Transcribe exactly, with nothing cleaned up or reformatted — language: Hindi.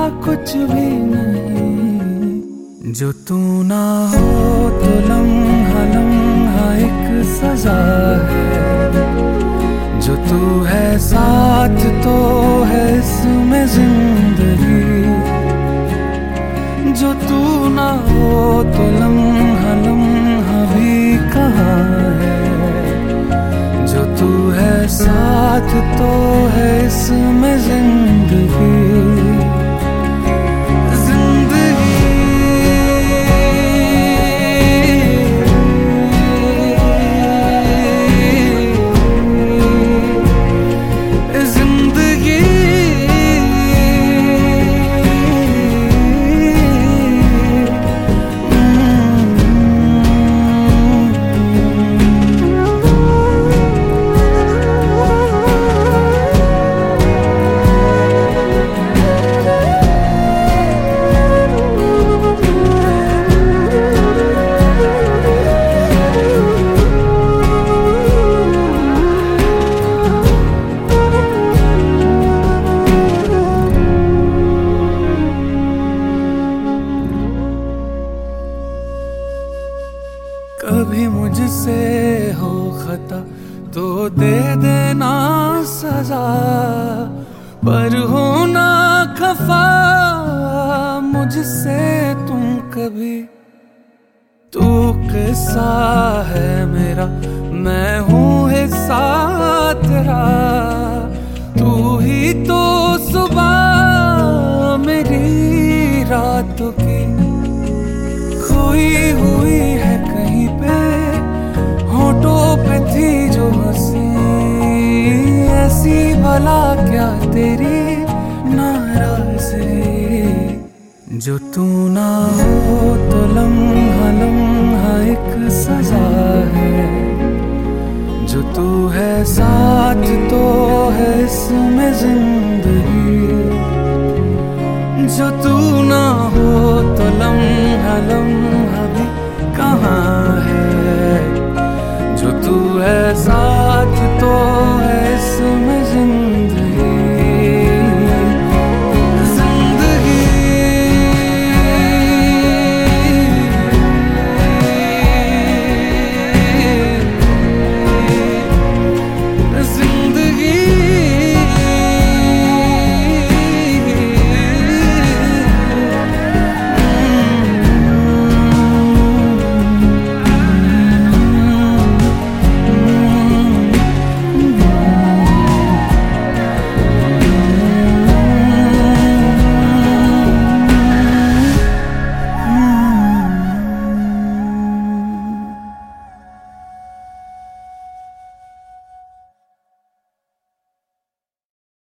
कुछ भी नहीं। जो तू ना हो तो लम्हा लम्हा एक सजा है, जो तू है साथ तो है इसमें जिंदगी। जो तू ना हो तो लम्हा लम्हा भी कहाँ है, जो तू है साथ तो है इसमें जिंदगी। कभी मुझसे हो खता तो दे देना सजा, पर हो ना खफा मुझसे तुम कभी। तू किस्सा है मेरा, मैं हूँ हिस्सा तेरा। तू ही तो सुबह मेरी रातों की खोई हुई है कहीं पे, होठों पे थी जो हंसी ऐसी भला क्या तेरी नाराज़ी। जो तू ना हो तो लम्हा लम्हा एक सजा है, जो तू है साथ तो है इसमें जिंदगी। जो तू ना हो तो लम्हा लम्हा भी कहाँ है, जो तू है साथ तो है इसमें जिंदगी।